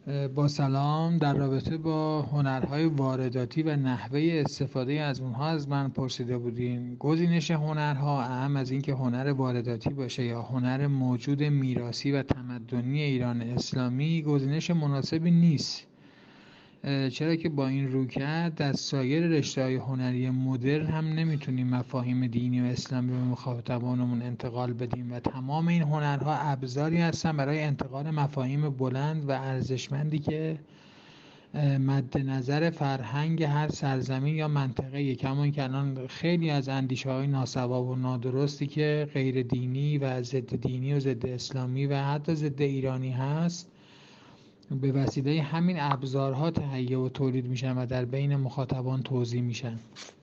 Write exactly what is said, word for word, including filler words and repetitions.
با سلام. در رابطه با هنرهای وارداتی و نحوه استفاده از اونها از من پرسیده بودین. گزینش هنرها اهم از اینکه هنر وارداتی باشه یا هنر موجود میراثی و تمدنی ایران اسلامی گزینش مناسبی نیست، چرا که با این رویکرد در سایر رشته‌های هنری مدرن هم نمیتونیم مفاهیم دینی و اسلامی به مخاطبانمون انتقال بدیم و تمام این هنرها ابزاری هستن برای انتقال مفاهیم بلند و ارزشمندی که مد نظر فرهنگ هر سرزمین یا منطقه، کما که الان خیلی از اندیشه‌های ناسواب و نادرستی که غیر دینی و ضد دینی و ضد اسلامی و حتی ضد ایرانی هست به وسیله همین ابزارها تهیه و تولید میشن و در بین مخاطبان توزیع میشن.